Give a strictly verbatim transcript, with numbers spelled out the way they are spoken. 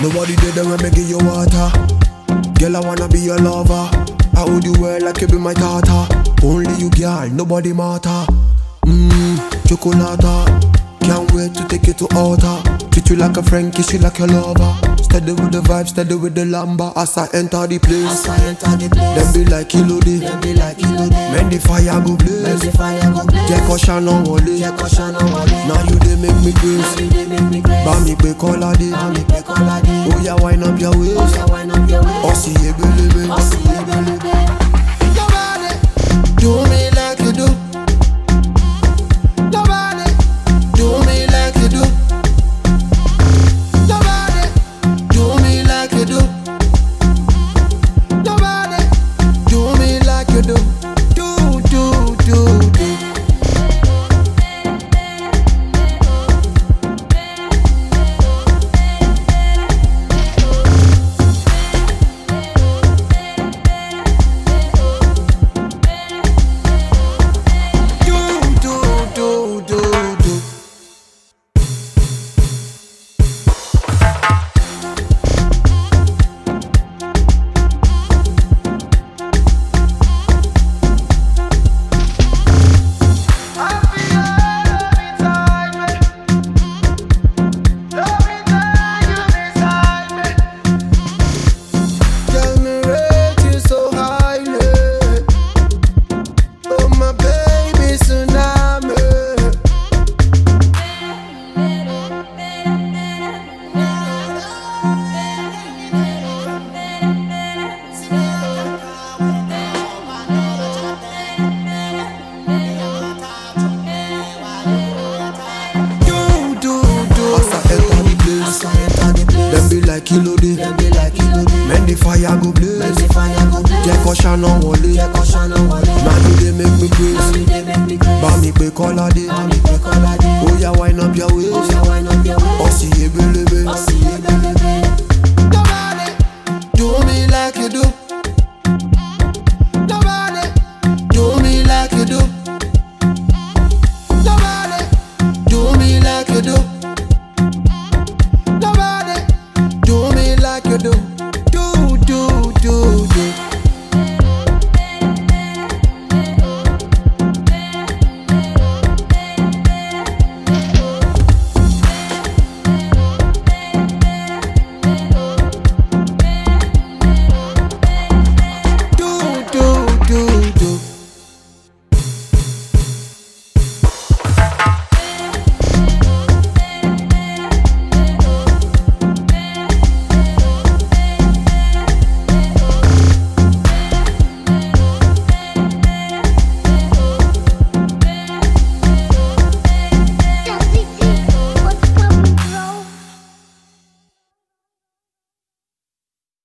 Nobody did them when me give you water. Girl, I wanna be your lover. I would you well like you be my tata. Only you, girl, nobody matter. Mmm, chocolata. Can't wait to take you to altar. Treat you like a friend, kiss you like your lover. Steady with the vibe, steady with the lamba. As I enter the place, As I enter the place, them be like Kilode, them be like Kilode. men the fire go blaze. Men the fire go blaze. Jẹ́ kó ṣáná wọlé. Jẹ́ kó ṣáná wọlé. Now you dey make me grace. Now you dey make me grace. Bá mi pé Kọ́ládé. Bá mi pé Kọ́ládé. Oh yeah, wind up your waist. Oh yeah, wind up your waist. Ọ̀sì ebelebe. Ọ̀sì ebelebe. Nobody do me like you do. Nobody do me like you do. Nobody do me like you do. Nobody do me like you do. Do, do, do, do. Them be like Kilode, Them be like Kilode. men the fire go blaze. Men the fire go blaze. Jẹ́ kó ṣáná wọlé. Jẹ́ kó ṣáná wọlé. Now you dey make me Now grace. you dey make me grace. Bá mi pé Kọ́ládé. Bá mi pé Kọ́ládé. Oh yeah, wind up your waist. Oh yeah, wind up your waist.